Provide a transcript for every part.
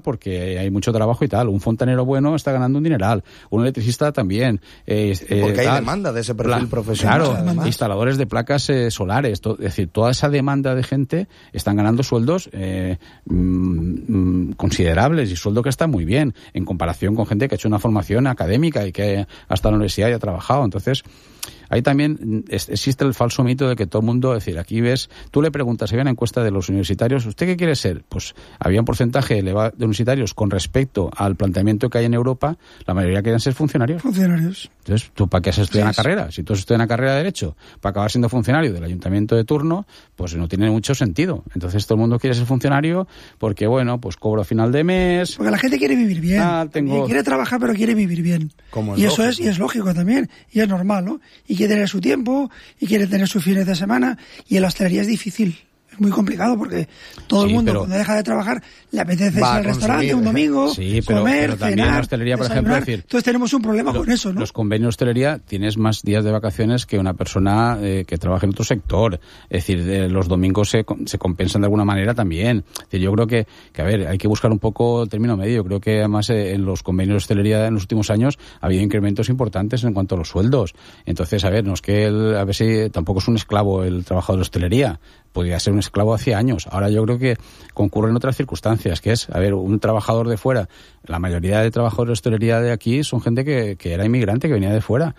porque hay mucho trabajo y tal. Un fontanero bueno está ganando un dineral. Un electricista también. Porque hay demanda de ese perfil profesional. Claro, además. Instaladores de placas solares. Es decir, toda esa demanda de gente están ganando sueldos considerables y sueldo que está muy bien en comparación con gente que ha hecho una formación académica y que hasta la universidad ya ha trabajado. Entonces, ahí también existe el falso mito de que todo el mundo, es decir, aquí ves, tú le preguntas, había una encuesta de los universitarios, ¿usted qué quiere ser? Pues había un porcentaje elevado de universitarios con respecto al planteamiento que hay en Europa, la mayoría querían ser funcionarios. Funcionarios. Entonces, ¿tú para qué has estudiado una carrera? Si tú has estudiado una carrera de Derecho para acabar siendo funcionario del ayuntamiento de turno, pues no tiene mucho sentido. Entonces, todo el mundo quiere ser funcionario porque, bueno, pues cobro a final de mes. Porque la gente quiere vivir bien. Quiere trabajar, pero quiere vivir bien. Y eso es lógico también. Y es normal, ¿no? Y quiere tener su tiempo, y quiere tener sus fines de semana. Y en la hostelería es difícil. Es muy complicado porque todo el mundo cuando deja de trabajar le apetece ir al restaurante un domingo, comer, pero también cenar, en hostelería, por ejemplo, decir, entonces tenemos un problema con eso, ¿no? Los convenios de hostelería tienes más días de vacaciones que una persona que trabaja en otro sector. Es decir, los domingos se compensan de alguna manera también. Es decir, yo creo que a ver, hay que buscar un poco el término medio. Yo creo que además en los convenios de hostelería en los últimos años ha habido incrementos importantes en cuanto a los sueldos. Entonces, a ver, no es que a ver si tampoco es un esclavo el trabajador de hostelería. Podría ser un esclavo hace años. Ahora yo creo que concurren otras circunstancias, que es, a ver, un trabajador de fuera. La mayoría de trabajadores de hostelería de aquí son gente que era inmigrante, que venía de fuera,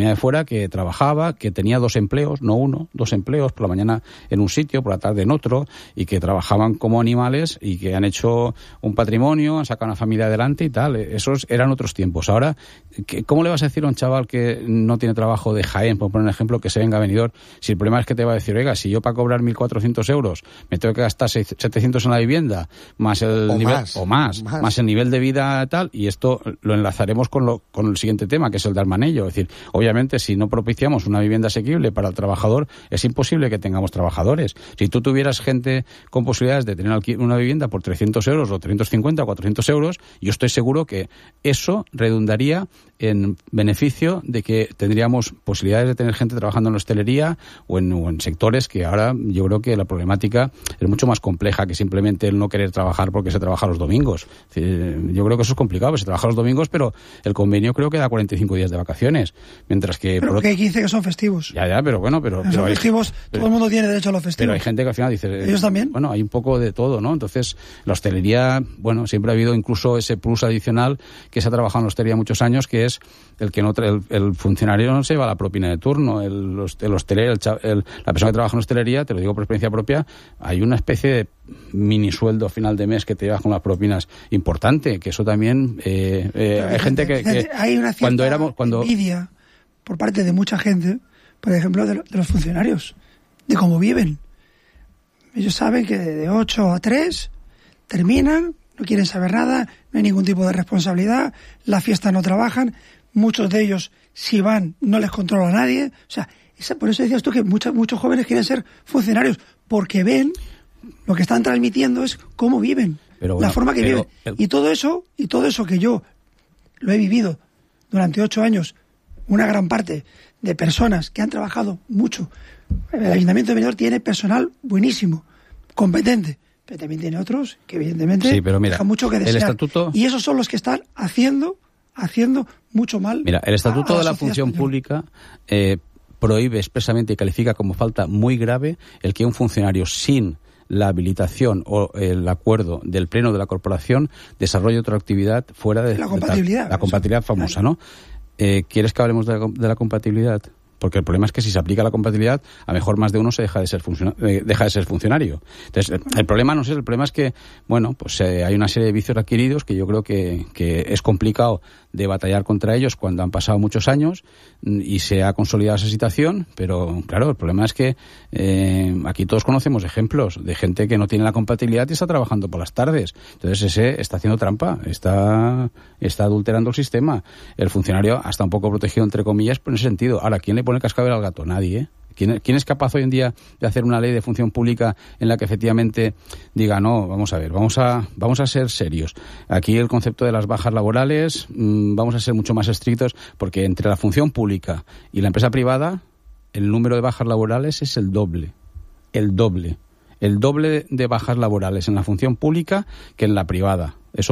que trabajaba, que tenía 2 empleos, no uno, 2 empleos, por la mañana en un sitio, por la tarde en otro, y que trabajaban como animales y que han hecho un patrimonio, han sacado una familia adelante y tal. Esos eran otros tiempos. Ahora, ¿cómo le vas a decir a un chaval que no tiene trabajo de Jaén, por poner un ejemplo, que se venga a Benidorm, si el problema es que te va a decir, oiga, si yo para cobrar 1.400 euros me tengo que gastar 700 en la vivienda, más el nivel, más el nivel de vida tal, y esto lo enlazaremos con el siguiente tema, que es el de Armanello. Es decir, obviamente, si no propiciamos una vivienda asequible para el trabajador, es imposible que tengamos trabajadores. Si tú tuvieras gente con posibilidades de tener una vivienda por 300 euros o 350 o 400 euros, yo estoy seguro que eso redundaría en beneficio de que tendríamos posibilidades de tener gente trabajando en la hostelería o en sectores que ahora yo creo que la problemática es mucho más compleja que simplemente el no querer trabajar porque se trabaja los domingos. Es decir, yo creo que eso es complicado, se trabaja los domingos, pero el convenio creo que da 45 días de vacaciones, mientras que... Pero porque hay 15 que son festivos. Ya, pero bueno, pero son festivos, todo el mundo tiene derecho a los festivos. Pero hay gente que al final dice... ¿Ellos también? Bueno, hay un poco de todo, ¿no? Entonces, la hostelería, bueno, siempre ha habido incluso ese plus adicional que se ha trabajado en la hostelería muchos años, que es el que no el funcionario no se lleva la propina de turno, el hostelero, la persona que trabaja en hostelería, te lo digo por experiencia propia, hay una especie de mini sueldo a final de mes que te llevas con las propinas importante, que eso también hay gente que hay una cierta envidia por parte de mucha gente, por ejemplo, de los funcionarios, de cómo viven. Ellos saben que de 8 a 3 terminan, no quieren saber nada, no hay ningún tipo de responsabilidad, la fiesta no trabajan, muchos de ellos, si van, no les controla nadie. O sea, por eso decías tú que muchos jóvenes quieren ser funcionarios, porque ven, lo que están transmitiendo es cómo viven, la forma que viven. Y todo eso que yo lo he vivido durante 8 años, una gran parte de personas que han trabajado mucho. El Ayuntamiento de Benidorm tiene personal buenísimo, competente, pero también tiene otros que evidentemente dejan mucho que desear. El estatuto... Y esos son los que están haciendo mucho mal. Mira, el Estatuto de la Función Pública prohíbe expresamente y califica como falta muy grave el que un funcionario sin la habilitación o el acuerdo del Pleno de la Corporación desarrolle otra actividad fuera de la compatibilidad. La compatibilidad famosa, ¿no? ¿Quieres que hablemos de la compatibilidad? Porque el problema es que si se aplica la compatibilidad, a lo mejor más de uno se deja de ser funcionario. Entonces, el problema no es el problema es que, bueno, pues hay una serie de vicios adquiridos que yo creo que es complicado de batallar contra ellos cuando han pasado muchos años y se ha consolidado esa situación, pero claro, el problema es que aquí todos conocemos ejemplos de gente que no tiene la compatibilidad y está trabajando por las tardes. Entonces ese está haciendo trampa, está adulterando el sistema. El funcionario está un poco protegido, entre comillas, por ese sentido. Ahora, ¿quién le pone el cascabel al gato? Nadie, ¿eh? ¿Quién es capaz hoy en día de hacer una ley de función pública en la que efectivamente diga, no, vamos a ver, vamos a ser serios? Aquí el concepto de las bajas laborales, vamos a ser mucho más estrictos, porque entre la función pública y la empresa privada, el número de bajas laborales es el doble de bajas laborales en la función pública que en la privada. Eso